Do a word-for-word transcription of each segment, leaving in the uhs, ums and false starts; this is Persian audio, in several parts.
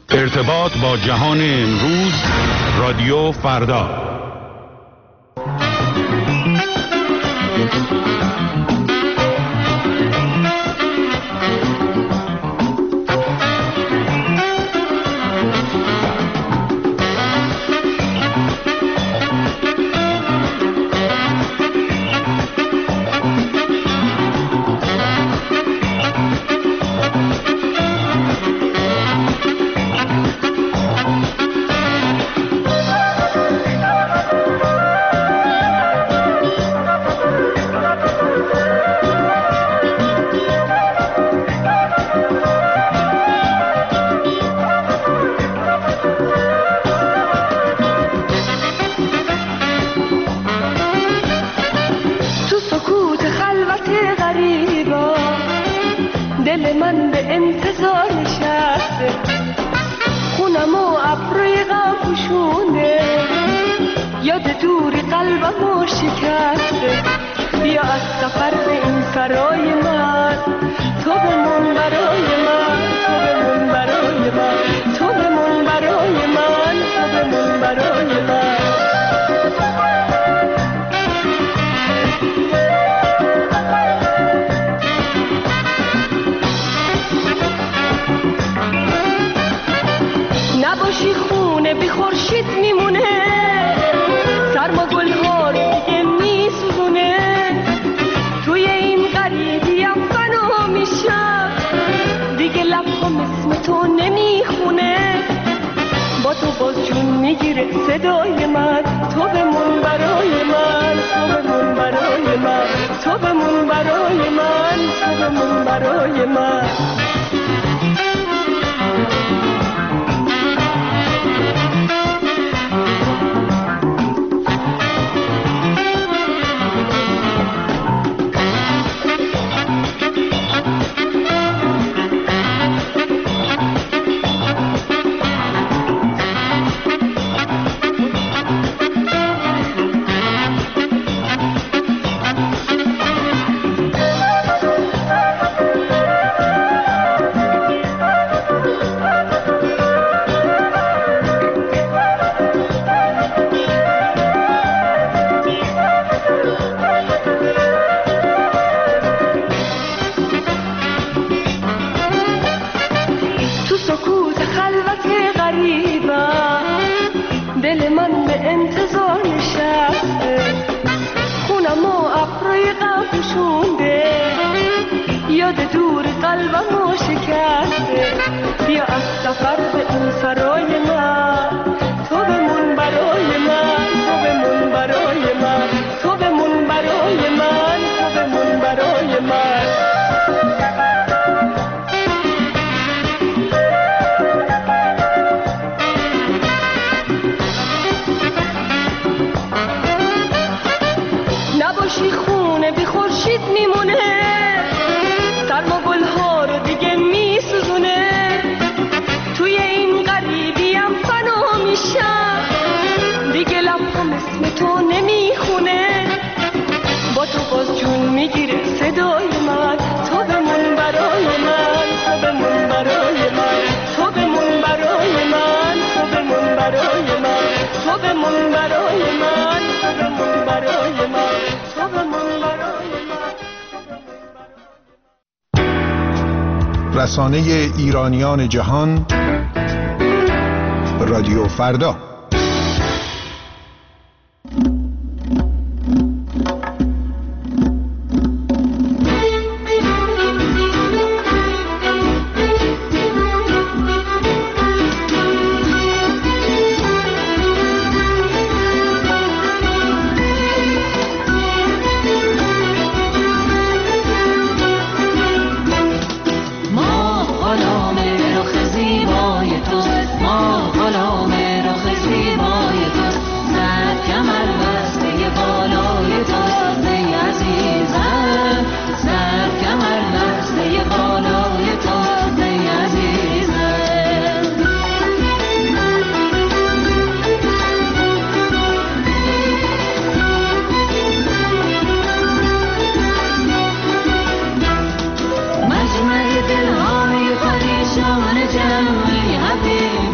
ارتباط با جهان امروز، رادیو فردا. رسانه ایرانیان جهان، رادیو فردا. مجمع دلهای پریشان جمعی حبیب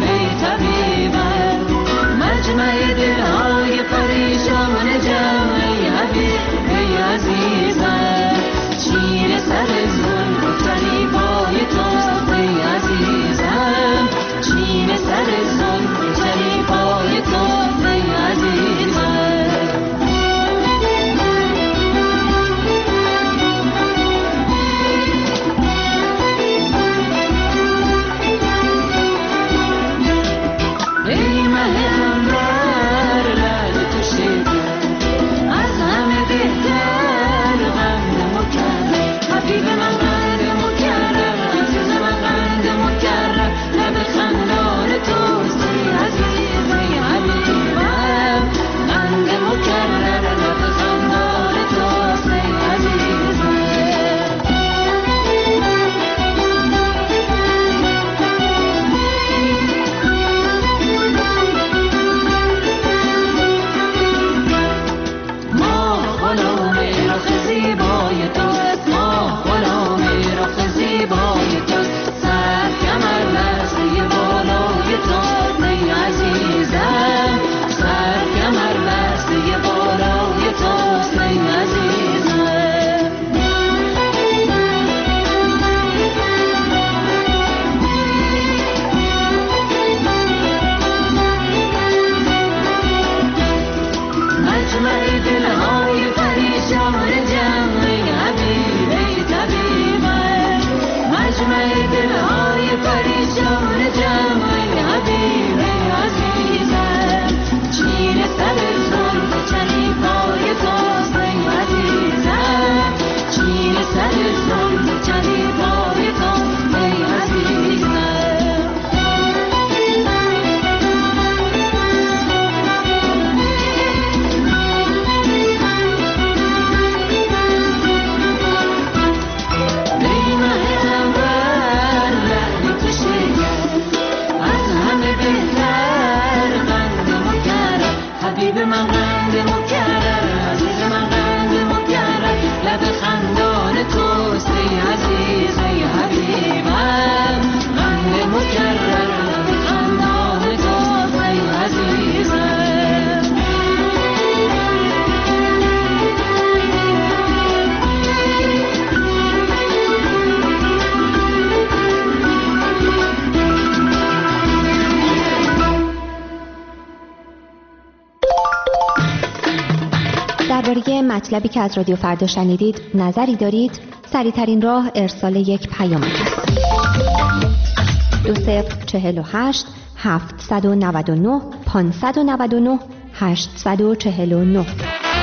درباره مطلبی که از رادیو فردا شنیدید نظری دارید؟ سریع‌ترین راه ارسال یک پیام است. دو صفر چهل و هشت هفتصد و نود و نه پانصد و نود و نه هشتصد و چهل و نه.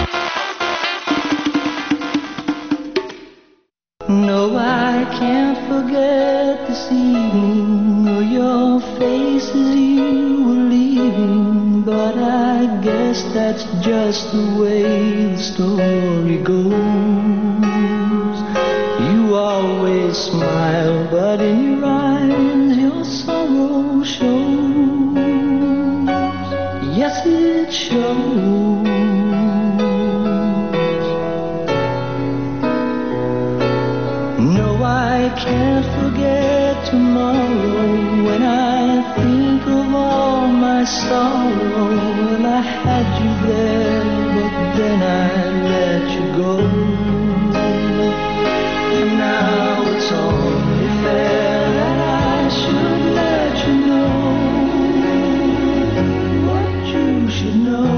No, I can't forget this evening or your face as you were leaving, but I guess that's just the way the story goes. You always smile, but in your eyes your sorrow shows. Yes, it shows. I can't forget tomorrow when I think of all my sorrow. Well, I had you there, but then I let you go. And now it's only fair that I should let you know what you should know.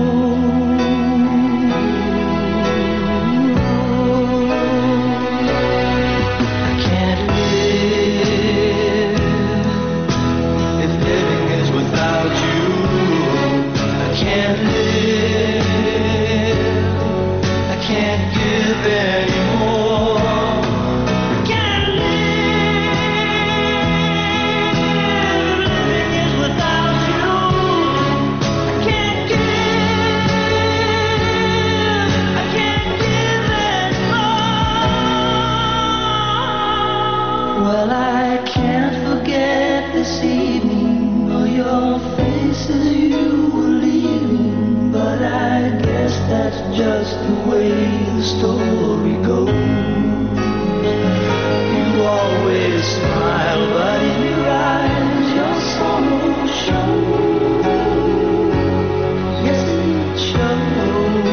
Just the way the story goes. You always smile, but in your eyes your sorrow shows. Yes, it shows.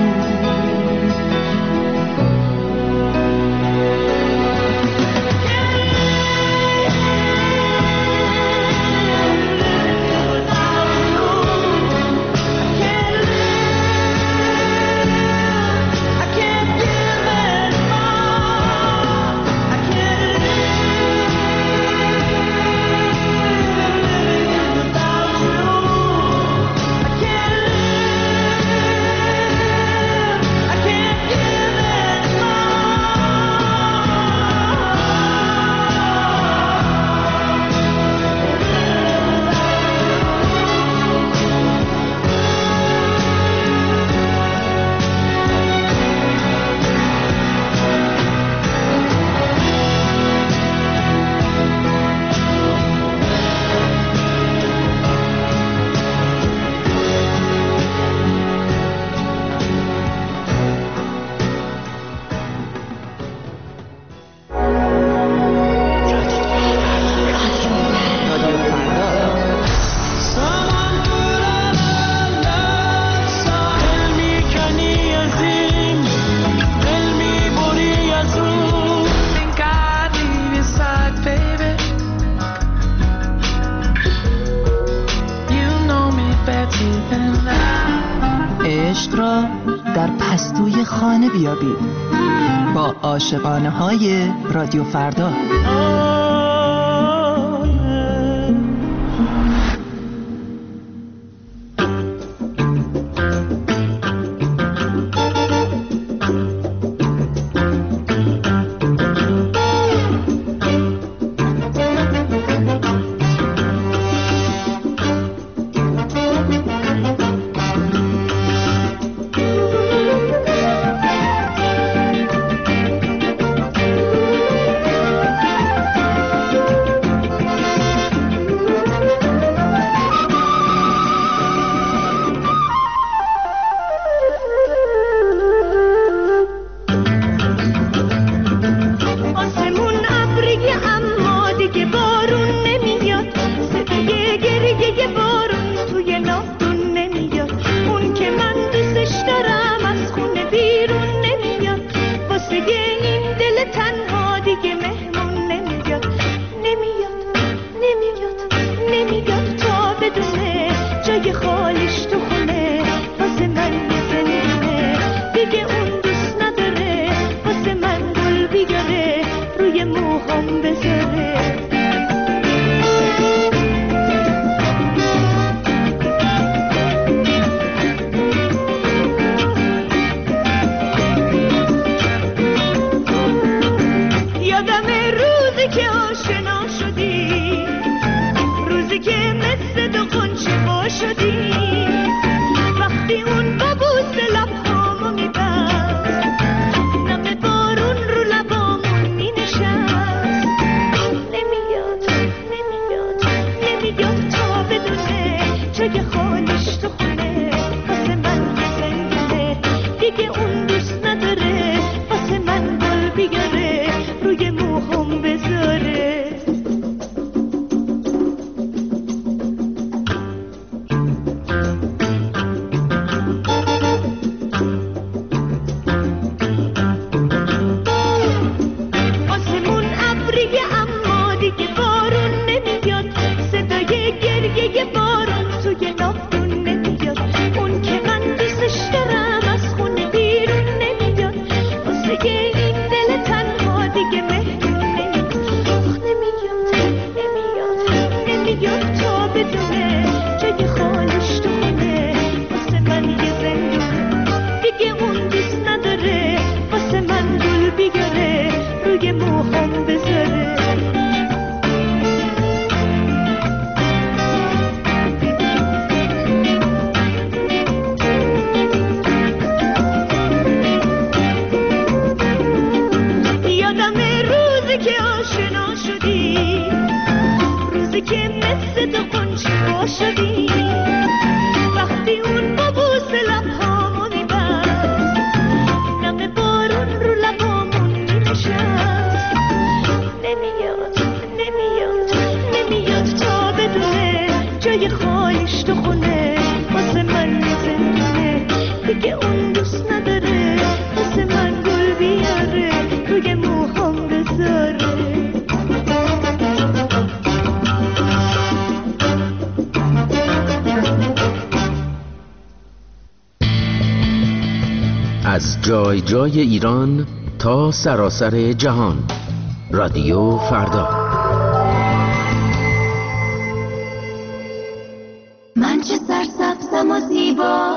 با عاشقانه های رادیو فردا. جای خالیش تو خونه واسه من یه زندونه دیگه اون دوست نداره واسه من گل بیاره روی موهام بذاره از جای جای ایران تا سراسر جهان، رادیو فردا. من چه سرسبزم و زیبا،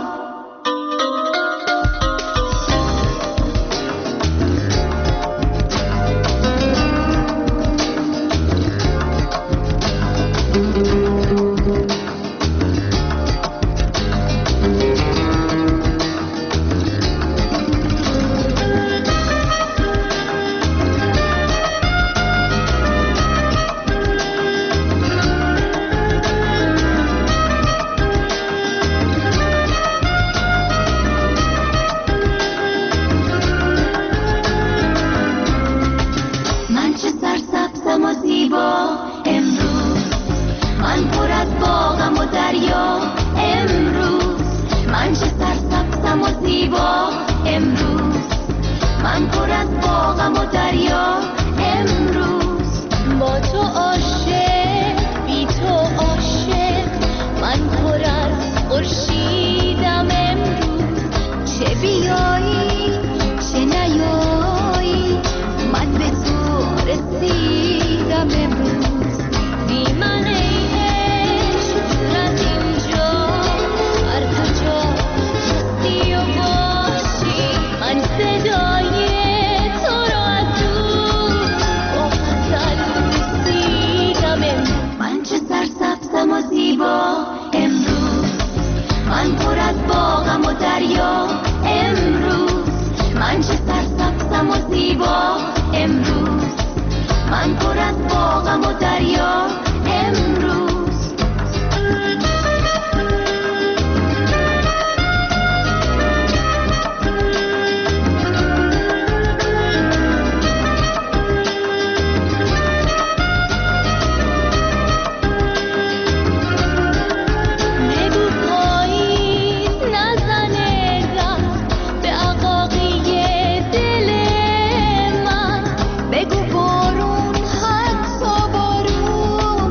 بگو بارون حتی بارون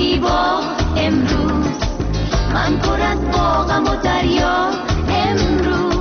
زیبا امروز، من پر از باغم و دریا امروز.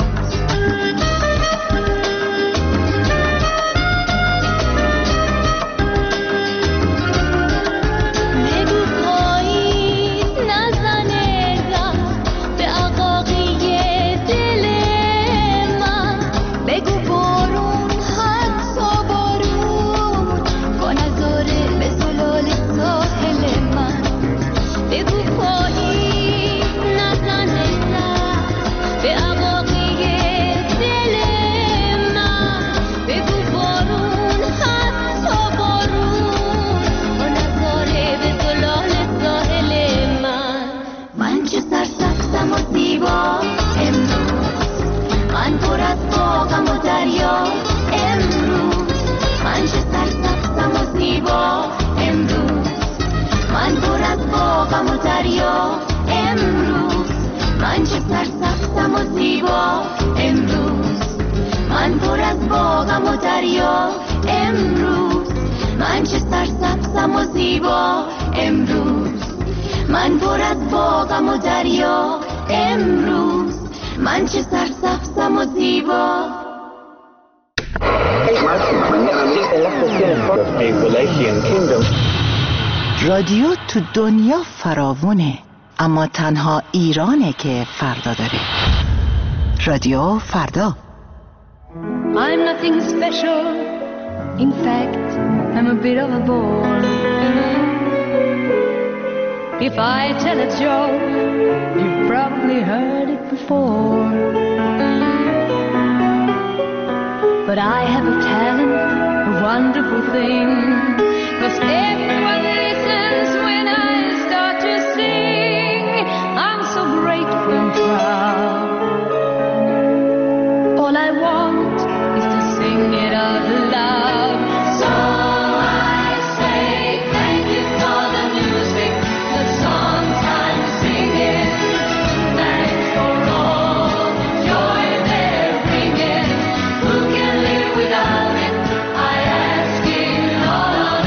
رادیو تو دنیا فراوونه، اما تنها ایرانه که فردا داره. رادیو فردا. I'm nothing special, in fact, I'm a bit of a bore. If I tell a joke, you've probably heard it before. But I have a talent, a wonderful thing, 'cause everyone listens when I start to sing. I'm so grateful and proud. All I want is to sing it out loud. So I say thank you for the music, the songs I'm singing. Thanks for all the joy they're bringing. Who can live without it? I ask in all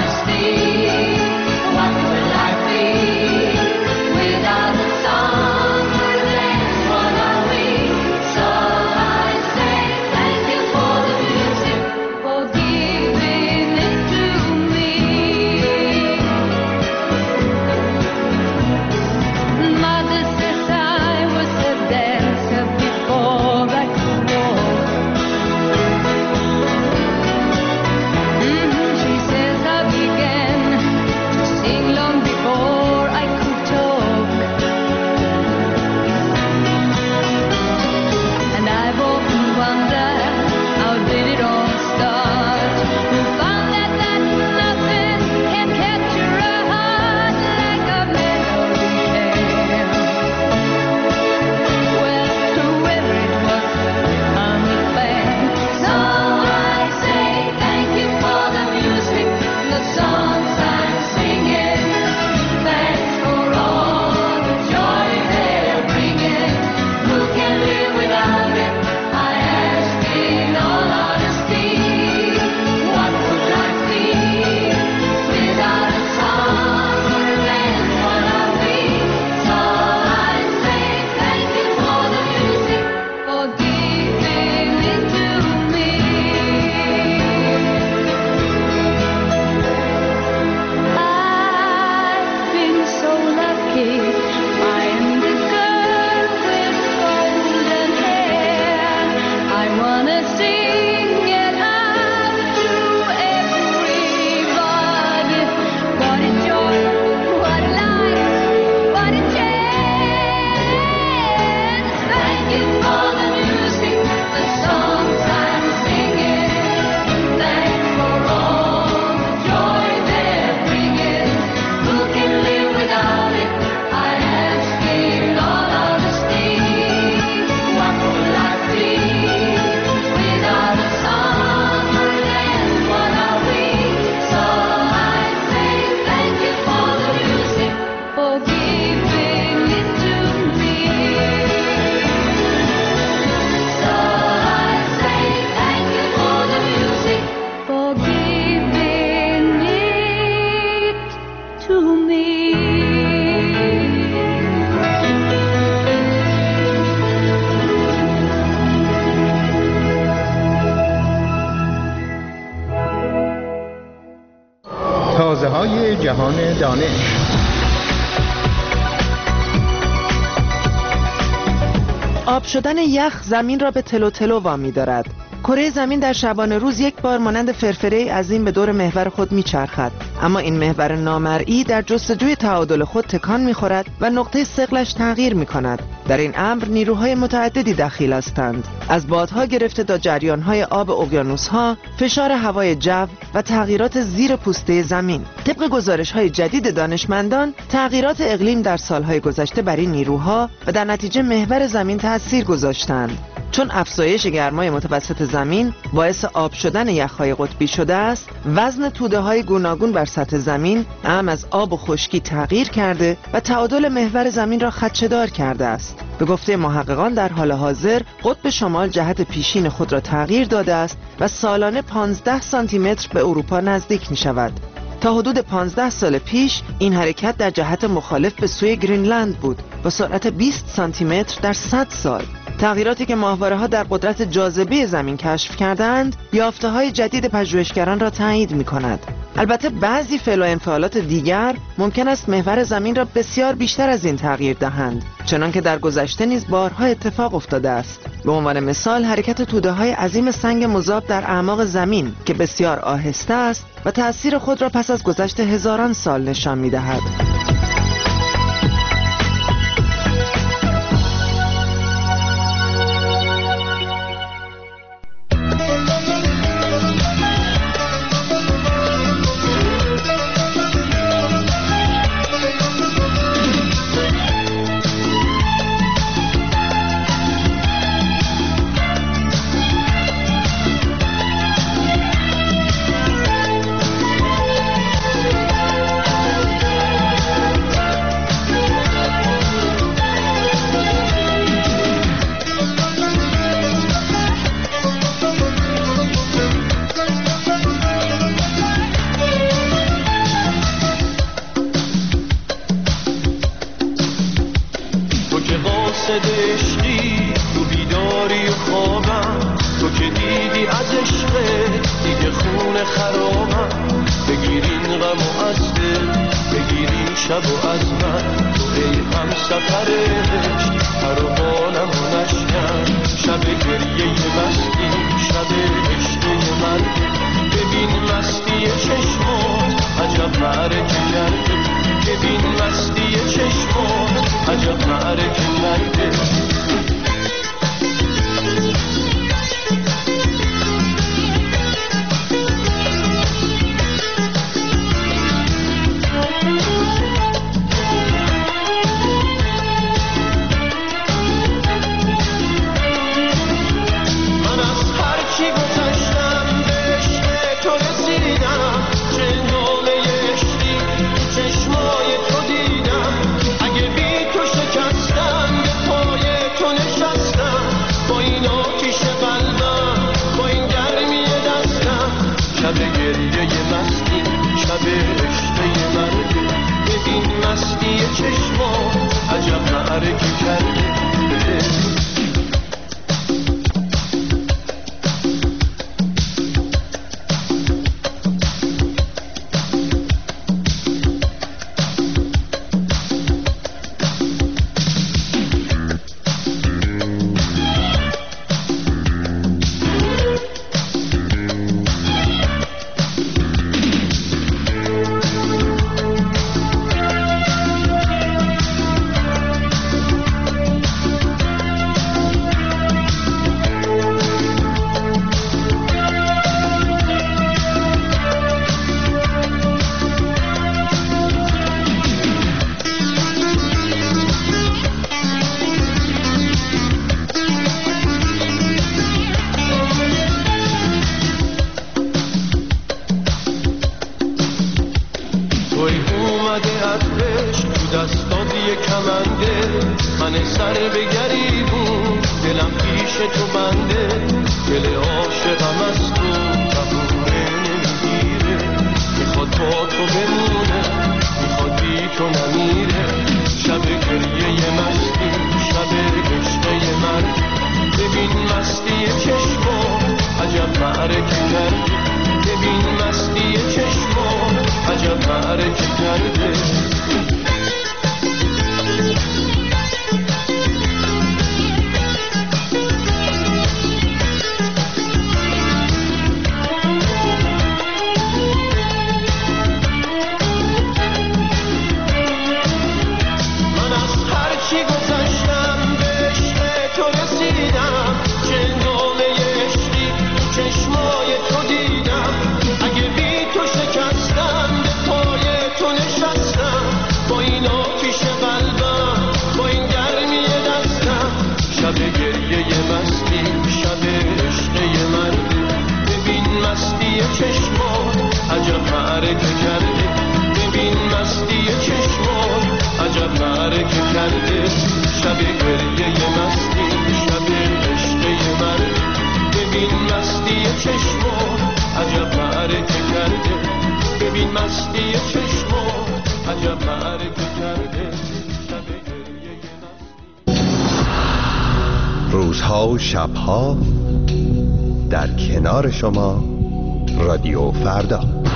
فردای جهان دانش. آب شدن یخ زمین را به تلو تلو وامی دارد. کره زمین در شبانه روز یک بار مانند فرفره عظیم به دور محور خود میچرخد، اما این محور نامرئی در جستجوی تعادل خود تکان میخورد و نقطه ثقلش تغییر میکند. در این امر نیروهای متعددی دخیل هستند، از بادها گرفته تا جریانهای آب اقیانوسها، فشار هوای جو و تغییرات زیر پوسته زمین. طبق گزارش‌های جدید دانشمندان، تغییرات اقلیم در سالهای گذشته بر این نیروها و در نتیجه محور زمین تأثیر گذاشتند. چون افزایش گرمای متوسط زمین باعث آب شدن یخ‌های قطبی شده است، وزن توده‌های گوناگون بر سطح زمین اعم از آب و خشکی تغییر کرده و تعادل محور زمین را خدشه‌دار کرده است. به گفته محققان در حال حاضر قطب شمال جهت پیشین خود را تغییر داده است و سالانه پانزده سانتی متر به اروپا نزدیک می شود. تا حدود پانزده سال پیش این حرکت در جهت مخالف به سوی گرینلند بود با سرعت بیست سانتی متر در صد سال. تغییراتی که ماهواره‌ها در قدرت جاذبه زمین کشف کردند، یافته‌های جدید پژوهشگران را تایید می‌کند. البته بعضی فعل و انفعالات دیگر ممکن است محور زمین را بسیار بیشتر از این تغییر دهند، چنانکه در گذشته نیز بارها اتفاق افتاده است. به عنوان مثال حرکت توده‌های عظیم سنگ مذاب در اعماق زمین که بسیار آهسته است و تأثیر خود را پس از گذشت هزاران سال نشان می‌دهد. عجب معرکه معرکه کرده. روزها و شبها در کنار شما رادیو فردا.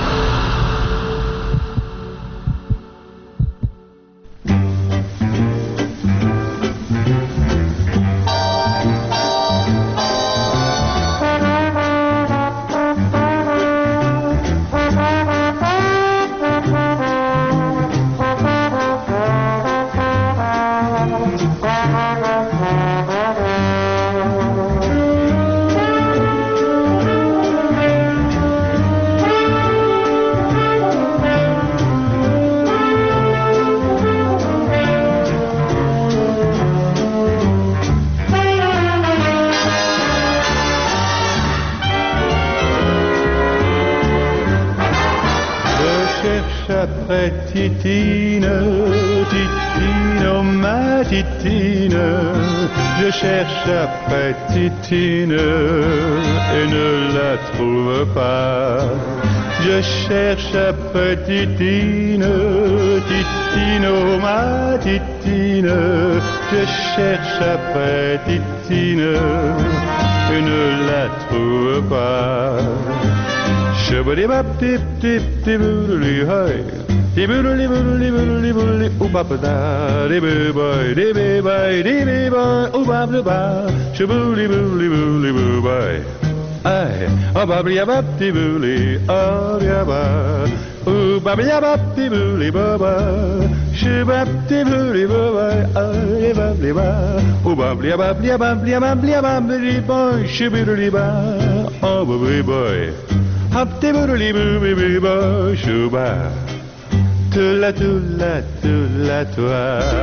Titine, Titine, oh ma Titine, je cherche après Titine et ne la trouve pas. Je cherche après Titine, Titine, oh ma Titine, je cherche après Titine et ne la trouve pas. Shabadi bap tip tip tip hey. Dibuli buli buli buli ubabda dibi boy dibi boy dibi boy ubabda shibuli buli buli boy ay ubabya bap dibuli arya ba ubabya bap dibuli baba shibap dibuli baba ay babli ba ubabya babya babya babya babli boy shibuli ba ubabli boy hap dibuli buli boy shuba Tula, tula, tula, tula.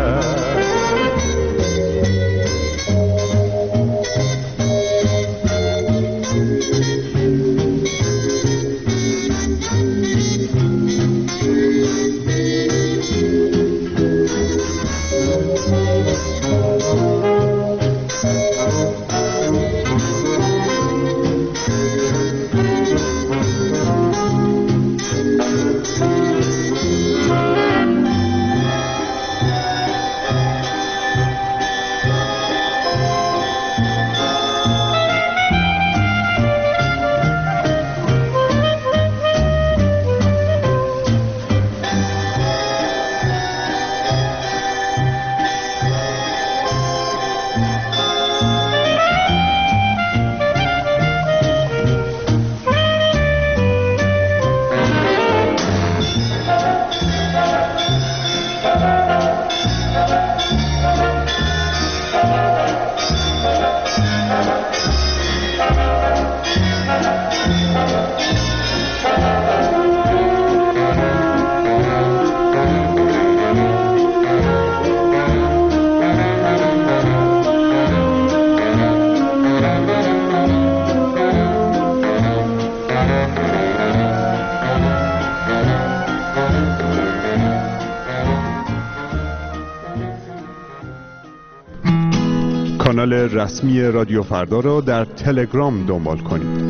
کانال رسمی رادیو فردا را در تلگرام دنبال کنید.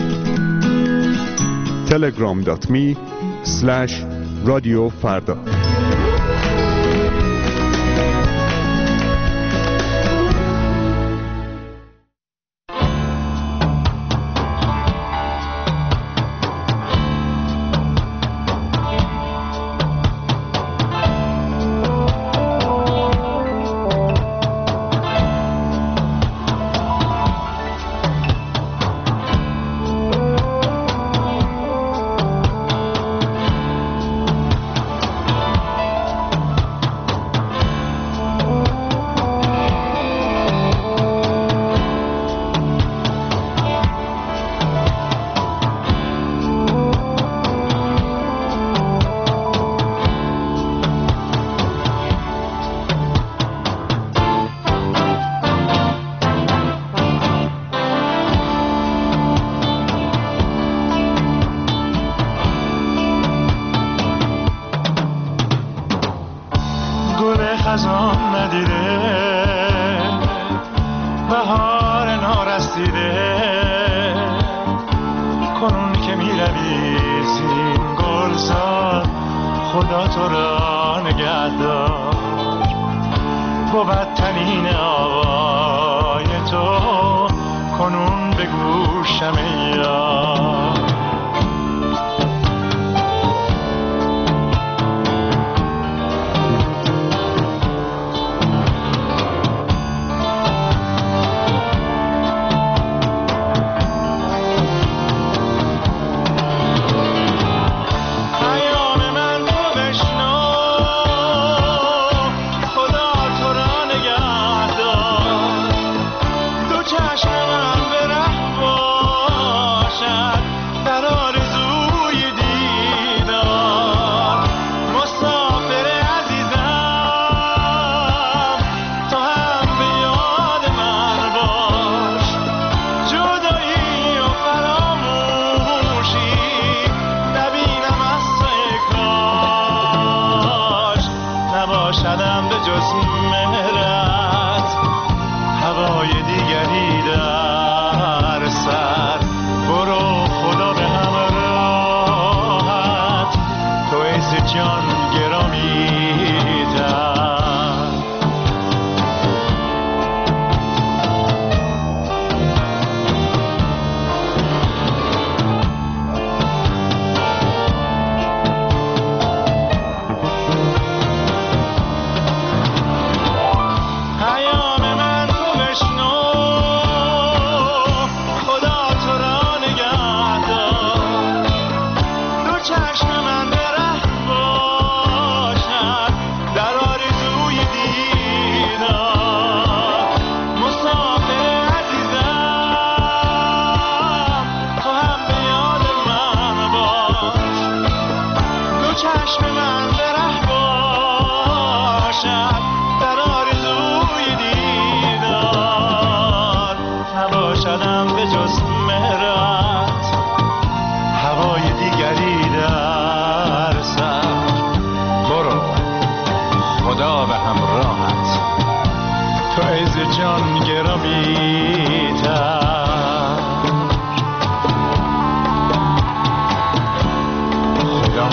تلگرام دات می اسلش رادیو فردا. میروی گلزار خدا تو را نگهدار بود تنین آوای تو کنون به گوشم یار نباشدم به جز مهرت هوای دیگری در سر برو خدا به همراهت تو عز جان گرامی تر جان گرامی تر خدا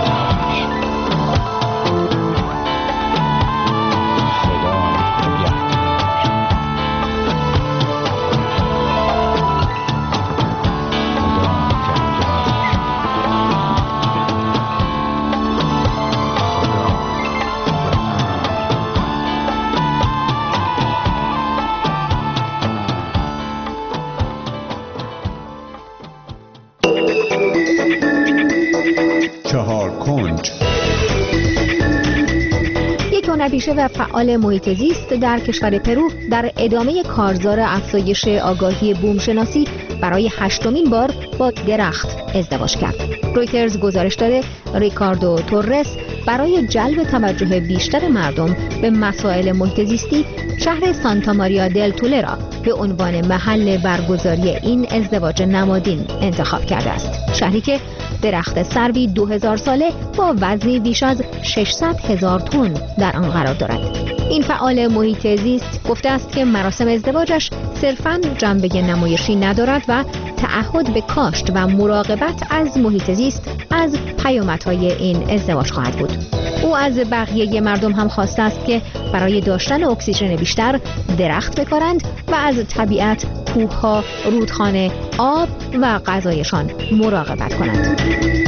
هنرپیشه و فعال محیط زیست در کشور پرو در ادامه کارزار افزایش آگاهی بومشناسی برای هشتمین بار با درخت ازدواج کرد. رویترز گزارش داده ریکاردو توررس برای جلب توجه بیشتر مردم به مسائل محیط زیستی شهر سانتا ماریا دل توله را به عنوان محل برگزاری این ازدواج نمادین انتخاب کرده است. شهری که درخت سروی دو هزار ساله با وزنی بیش از ششصد هزار تن در آن قرار دارد. این فعال محیط زیست گفته است که مراسم ازدواجش صرفاً جنبه نمایشی ندارد و تعهد به کاشت و مراقبت از محیط زیست از پیامدهای این ازدواج خواهد بود. او از بقیه مردم هم خواسته است که برای داشتن اکسیژن بیشتر درخت بکارند و از طبیعت، کوه‌ها، رودخانه، آب و غذایشان مراقبت کنند.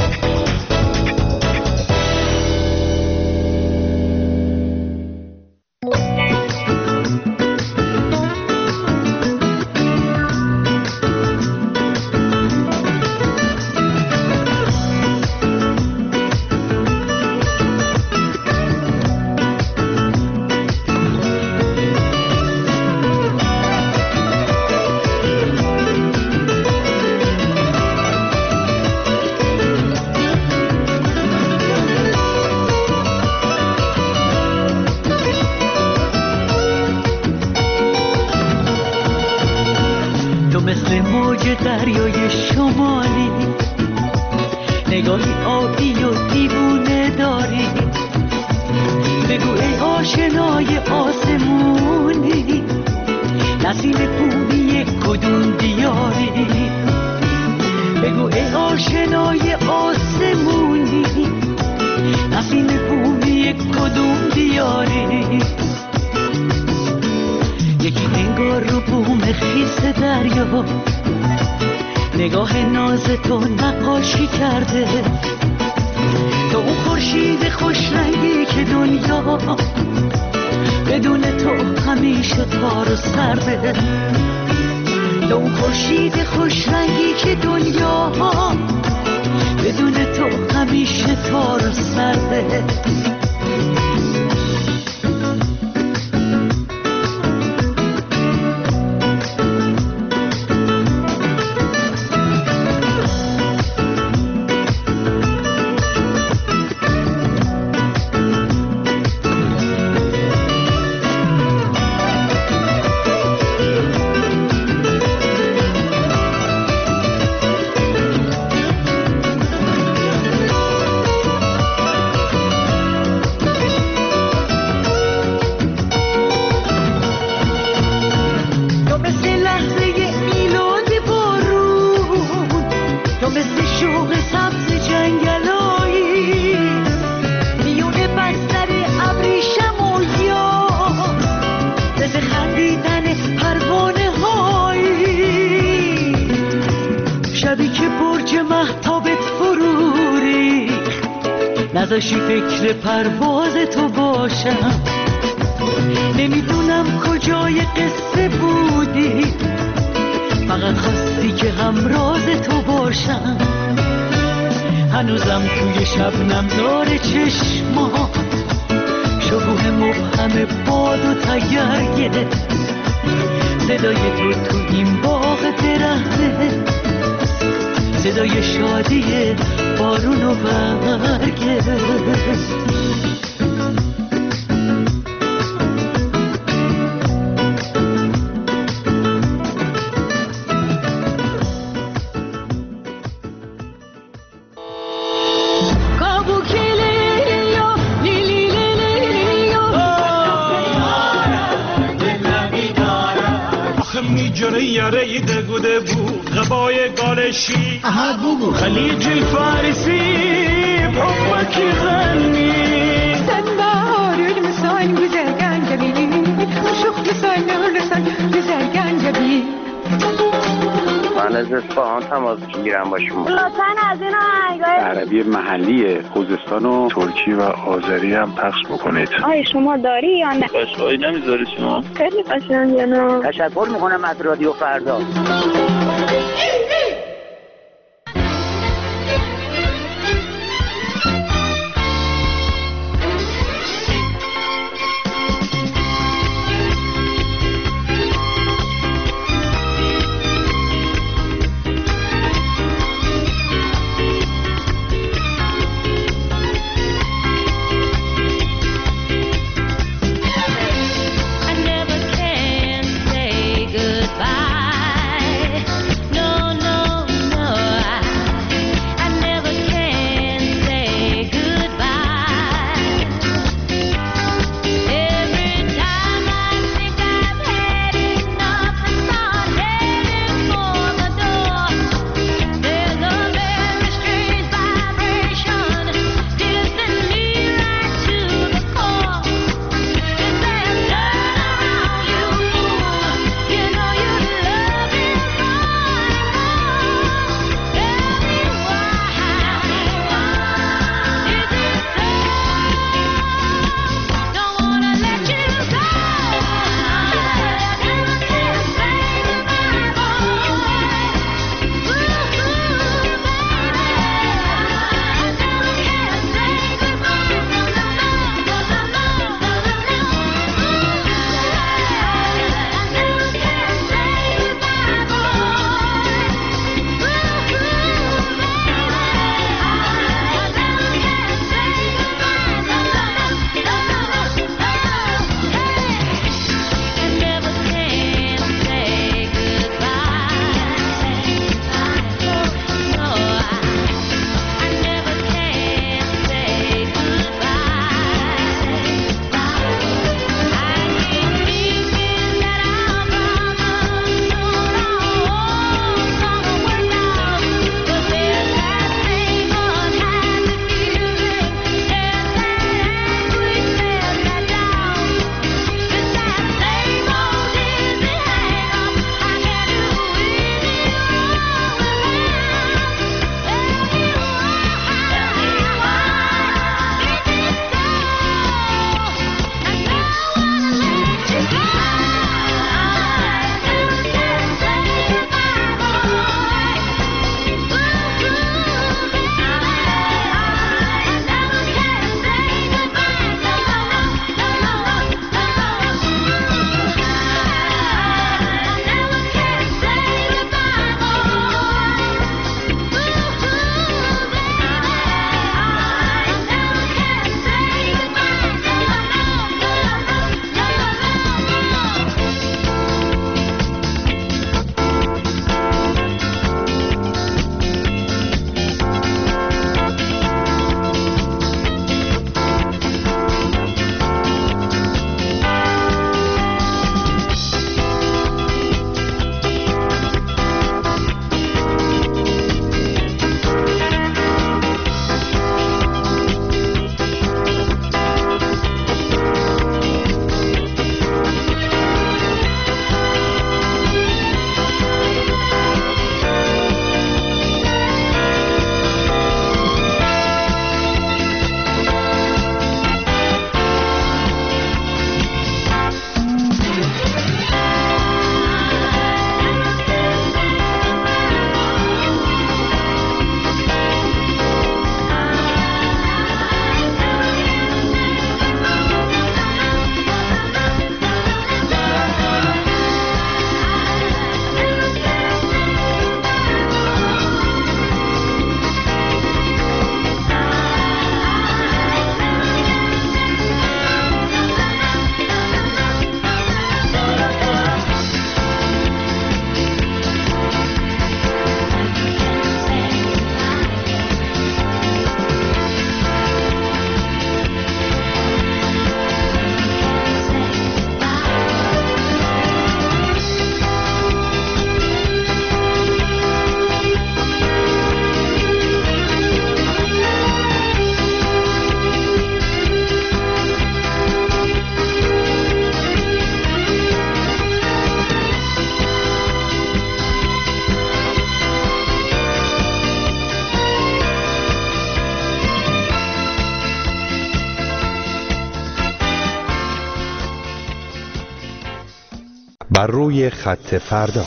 دریای شمالی نگاهی آبی و دیوونه داری بگو ای آشنای آسمونی نسیم بومی کدوم دیاری بگو ای آشنای آسمونی نسیم بومی کدوم دیاری یکی انگار رو بوم خیس دریا نگاه ناز تو نقاشی کرده تو اون خورشید خوش رنگی که دنیا بدون تو همیشه تار و سرده تو اون خورشید خوش رنگی که دنیا بدون تو همیشه تار و سرده نذاشی فکر پرواز تو باشم نمیدونم کجای قصه بودی فقط خواستی که همراز تو باشم هنوزم توی شبنم داره چشمات شبوه مبهم باد و تگرگه صدای تو تو این باغ درخته صدای شادی بارون و برگه جوری یاره دگوده بود غبای گالشی خلیج الفارسی بحبك يغني سنبار المسان güzelgen جبی مشوق مسان نورسان güzelgen جبی من از اصفهان تماس میگیرم با شما لطفاً از این آهنگای عربی محلی خوزستان و ترکی و آذری هم پخش بکنید. آی شما داری یا نه؟ قشقایی نمیذاری شما؟ خیلی قشنگه نه. تشکر میکنم از رادیو فردا. بر روی خط فردا.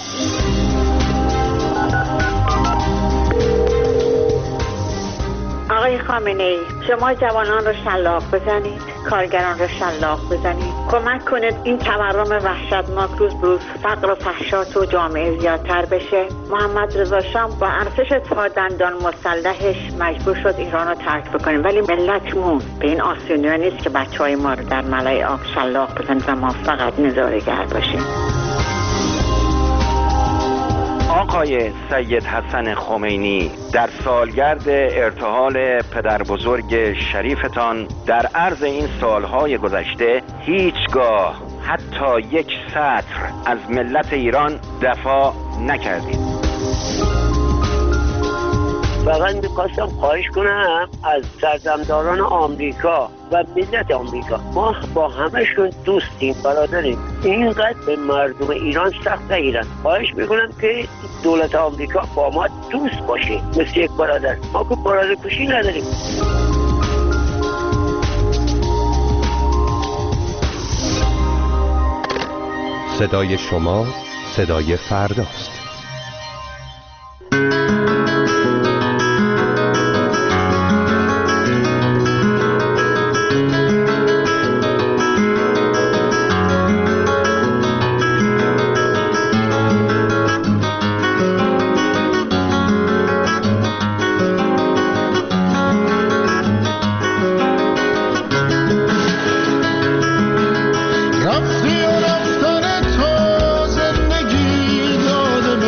آقای خامنه‌ای، شما جوانان رو شلاق بزنید، کارگران رو شلاق بزنید، کمک کنید این تورم وحشتناک روز به روز فقر و فحشا تو جامعه زیادتر بشه. محمد رضا شاه با ارتش تا دندان مسلحش مجبور شد ایران رو ترک بکنه، ولی ملتمون به این آسونی نیست که بچهای ما رو در ملای آب شلاق بزنید و ما فقط نظاره‌گر باشیم. آقای سید حسن خمینی، در سالگرد ارتحال پدر بزرگ شریفتان در عرض این سالهای گذشته هیچگاه حتی یک سطر از ملت ایران دفاع نکردید. فقط میخواستم خواهش کنم از سرزمداران آمریکا و ملت آمریکا، ما با همشون دوستیم، برادریم، اینقدر به مردم ایران سخت نگیرن. خواهش میکنم که دولت آمریکا با ما دوست باشه، مثل یک برادر. ما که برادر کشی نداریم. صدای شما صدای فرداست. رفتی و رفتن تو زندگی داده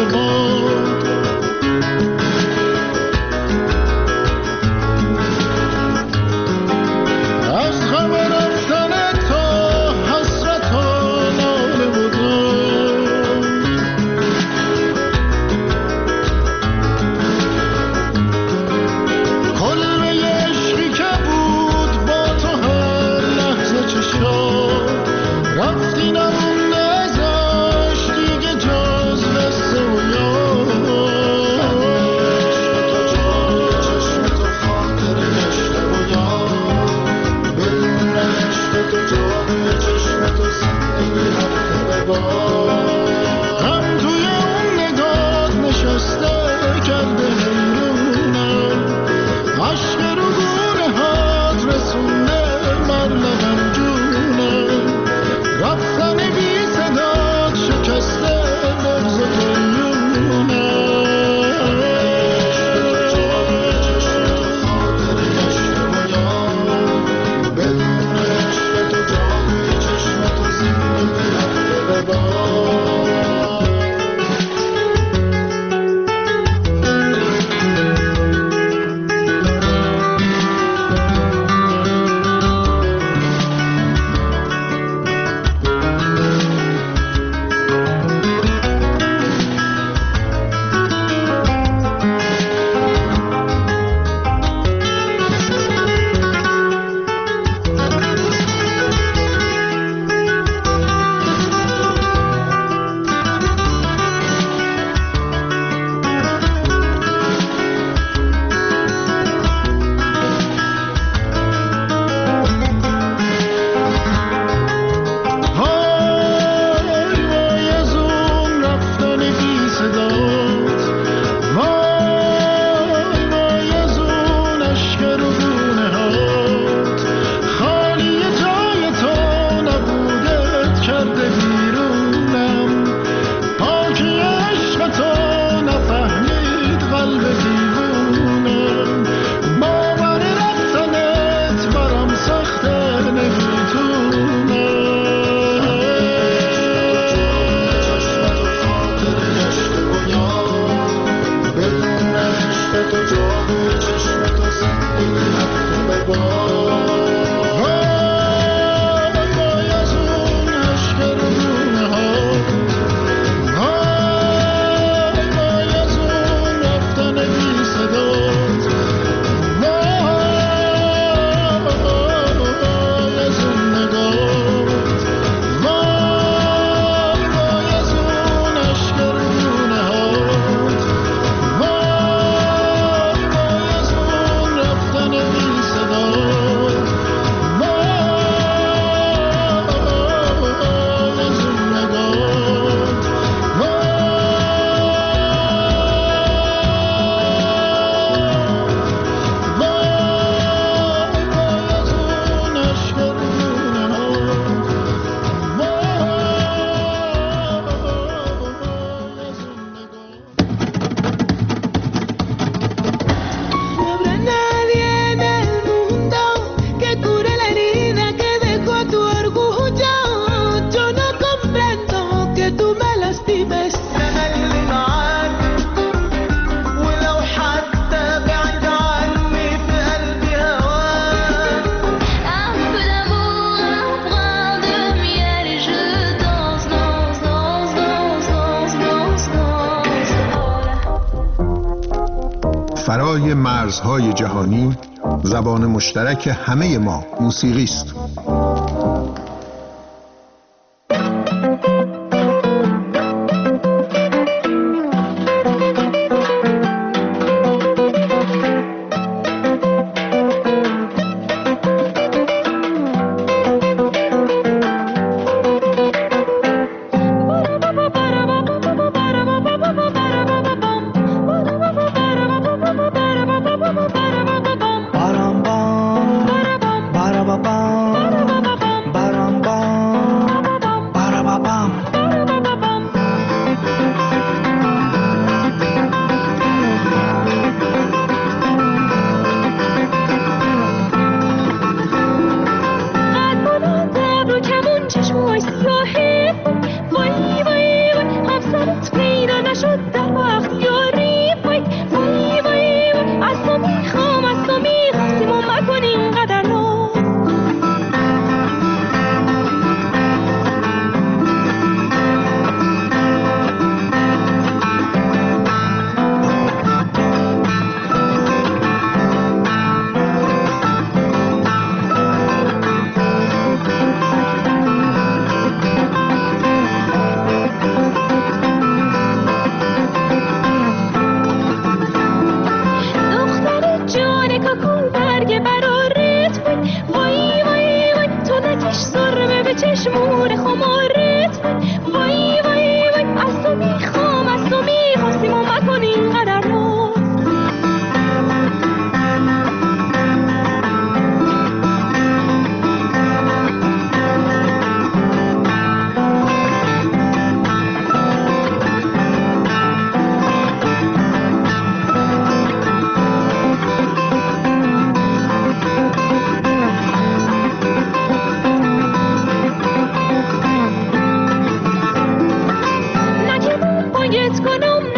برای مرزهای جهانی زبان مشترک همه ما موسیقی است.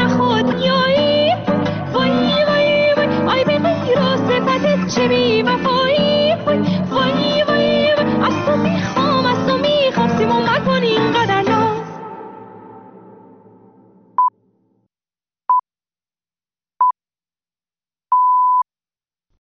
چه بی وفا